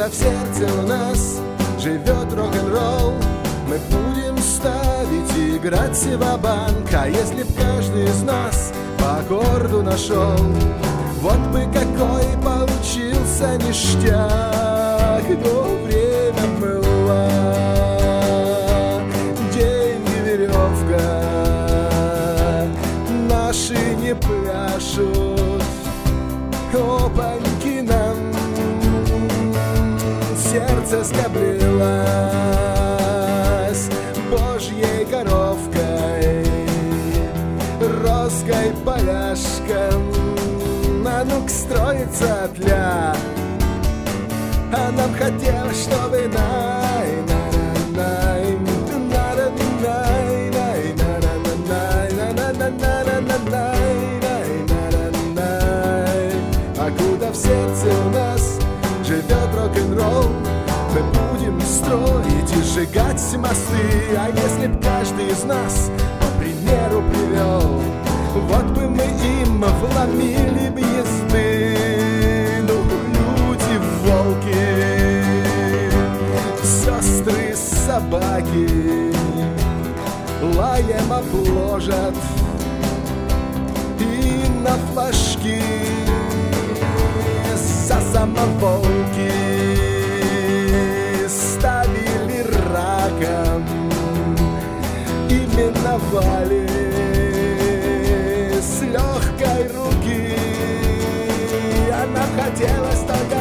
Покуда в сердце у нас живет рок-н-ролл, мы будем ставить и играть ва-банк. А если б каждый из нас по аккорду нашел, вот бы какой получился ништяк. Но время было, деньги веревка, наши не пляшут, опаньки нам сердце скоблилось Божьей коровкой, роской поляшком. А ну-ка строится тля, а нам хотелось, чтобы покуда в сердце у нас живет рок-н-ролл, мы будем строить и сжигать мосты. А если б каждый из нас по примеру привел, вот бы мы им вломили б езды. Ну, люди, волки, сестры, собаки лаем обложат и на флажки за самоволки ставили раком и миновали с легкой руки. А нам хотелось только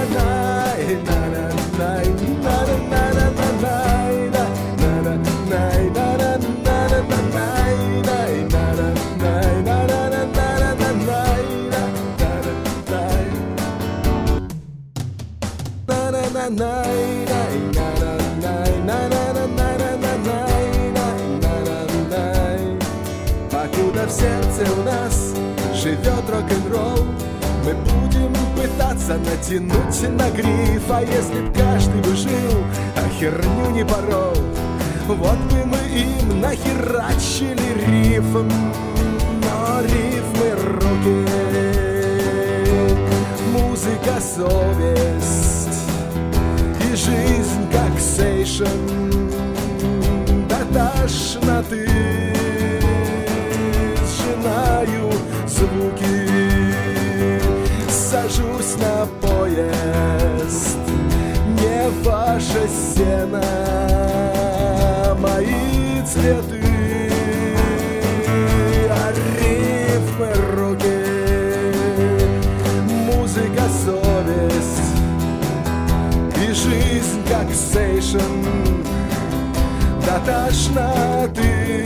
покуда в сердце у нас живет рок-н-ролл, мы будем пытаться натянуть на гриф. А если б каждый бы жил, а херню не порол, вот бы мы им нахерачили рифм. Но рифмы руки, музыка совесть и жизнь как сейшн до тошноты. Сжинаю звуки, сажусь на поезд, не ваше сено, мои цветы. А рифмы руки, музыка совесть и жизнь как сейшн до тошноты.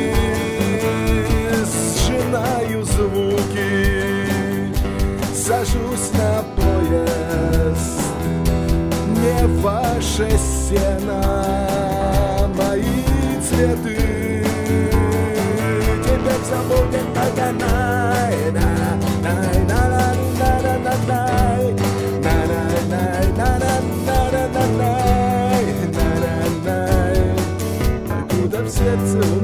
Сжинаю звуки, сажусь на поезд, не ваше сено, мои цветы. Теперь все будет только покуда в сердце